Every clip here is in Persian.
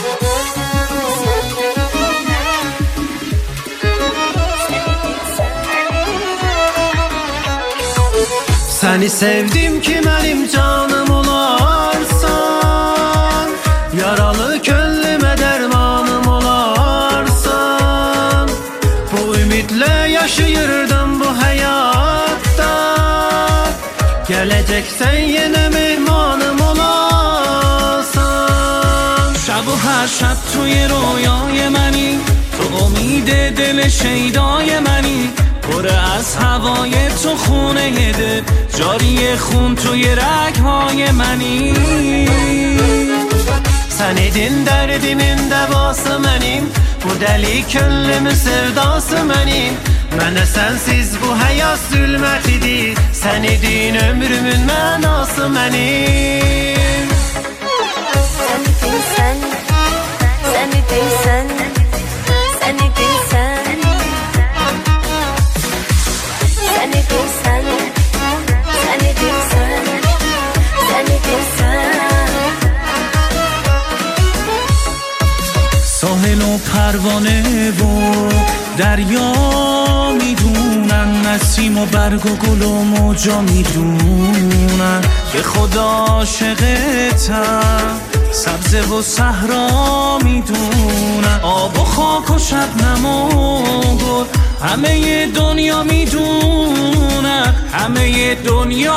Seni sevdim ki benim canım olarsan, yaralı könlüme dermanım olarsan. Bu ümitle yaşayırdım bu hayatta, geleceksen yine mehmanım olarsan. شب و هر شب توی رویای منی، تو امید دل شیدای منی، پر از هوای تو خونه دل، جاری خون توی رگهای منی. Sen idin derdimin devası benim, bu deli könlümün sevdası benim. Mənə sensiz bu hayat zülmət idi, sen idin ömrümün mənası benim. Sen idin sen, sen idin sen, sen idin sen, sen idin sen, sen idin sen, sen idin sen. ساحل و پروانه و دریا میدونن، نسیم و برگ و گل و موجا میدونن که خدا عاشقتم، سبزه و صحرا میدونن، آب و خاک و شبنم و گل همه دنیا میدونن، همه دنیا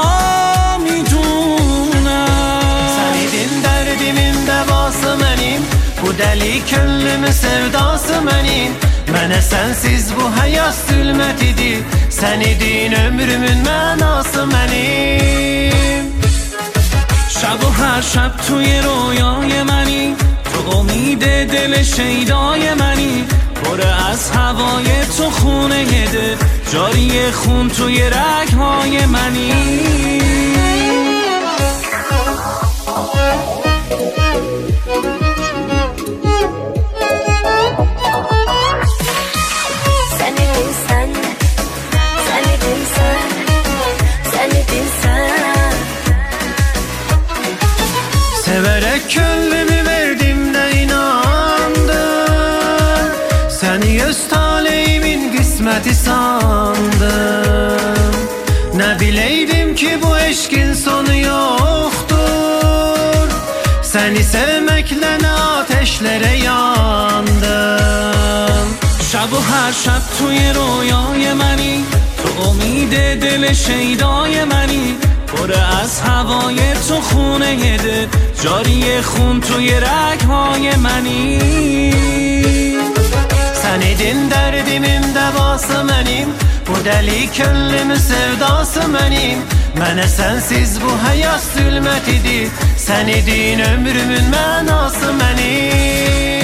میدونن. Senidin derdimin devası benim, bu deli könlümün sevdası benim. Mənə sensiz bu hayat zülmət idi, sen idin ömrümün mənası benim. شب و هر شب توی رویای منی، تو امید دل شیدای منی، پر از هوای تو خونه دل، جاری خون توی رگهای منی. Sen idin sen, sen idin sen, sen idin sen. Severek könlümü verdim de inandım, seni öz taleyimin kısmeti sandım. Ne bileydim ki bu eşkin sonu yoktur, seni sevmekle ne ateşlere yandım. شب و هر شب توی رویای منی، تو امید دل شیدای منی، پر از هوای تو خونه دل، جاری خون توی رگهای منی. Sen idin derdimin devası benim, bu deli könlümün sevdası benim. Mənə sensiz bu hayat zülmət idi, sen idin ömrümün mənası benim.